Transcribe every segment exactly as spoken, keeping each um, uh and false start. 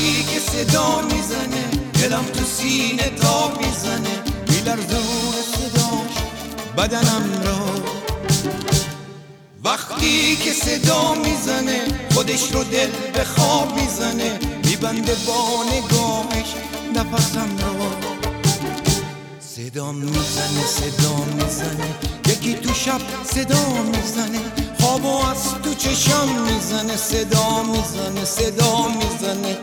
وقتی که صدا میزنه دلم تو سینه تا میزنه میلرزون صداش بدنم را. وقتی که صدا میزنه خودش رو دل به خواب میزنه میبنده با نگاهش نفسم را. صدا میزنه صدا میزنه یکی تو شب صدا میزنه خوابو از تو چشم میزنه صدا میزنه صدا میزنه.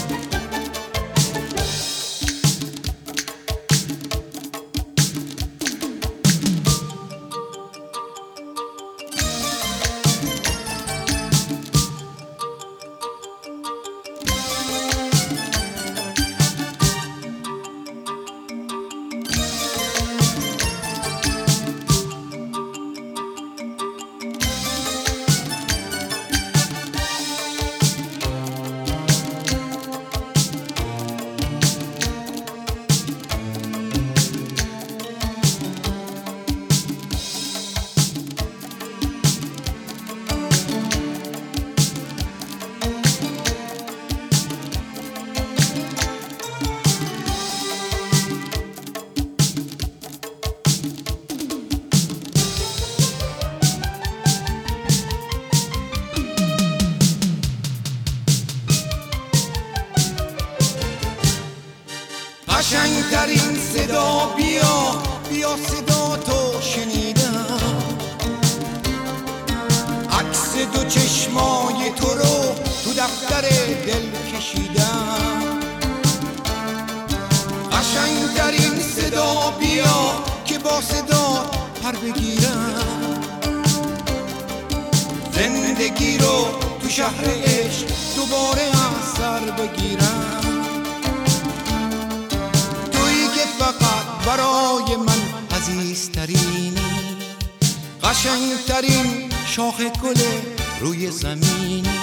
قشنگترین صدا بیا بیا صدا تو شنیدم عکس دو چشمای تو رو تو دفتر دل کشیدم. قشنگترین صدا بیا که با صدا پر بگیرم زندگی رو تو شهر عشق دوباره از سر بگیرم. فقط برای من عزیزترینی قشنگترین شاخ گل روی زمینی.